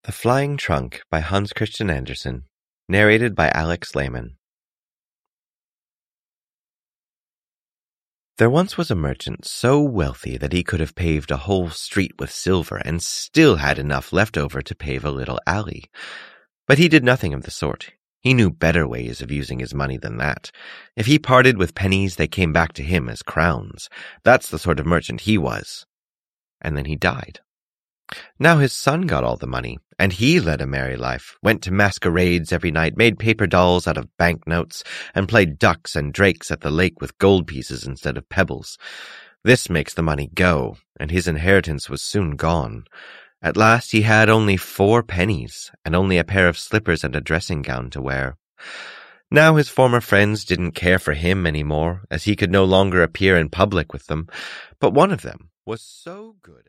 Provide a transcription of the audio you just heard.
The Flying Trunk by Hans Christian Andersen, narrated by Alex Lehman. There once was a merchant so wealthy that he could have paved a whole street with silver and still had enough left over to pave a little alley. But he did nothing of the sort. He knew better ways of using his money than that. If he parted with pennies, they came back to him as crowns. That's the sort of merchant he was. And then he died. Now his son got all the money, and he led a merry life, went to masquerades every night, made paper dolls out of banknotes, and played ducks and drakes at the lake with gold pieces instead of pebbles. This makes the money go, and his inheritance was soon gone. At last he had only 4 pennies, and only a pair of slippers and a dressing gown to wear. Now his former friends didn't care for him any more, as he could no longer appear in public with them, but one of them was so good